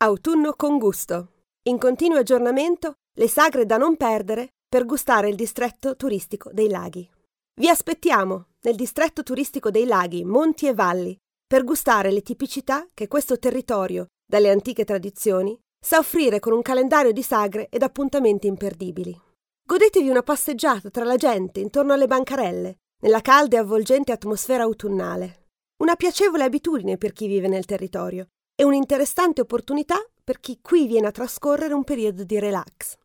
Autunno con gusto. In continuo aggiornamento, le sagre da non perdere per gustare il distretto turistico dei laghi. Vi aspettiamo nel distretto turistico dei laghi, monti e valli per gustare le tipicità che questo territorio, dalle antiche tradizioni, sa offrire con un calendario di sagre ed appuntamenti imperdibili. Godetevi una passeggiata tra la gente intorno alle bancarelle, nella calda e avvolgente atmosfera autunnale. Una piacevole abitudine per chi vive nel territorio e un'interessante opportunità per chi qui viene a trascorrere un periodo di relax.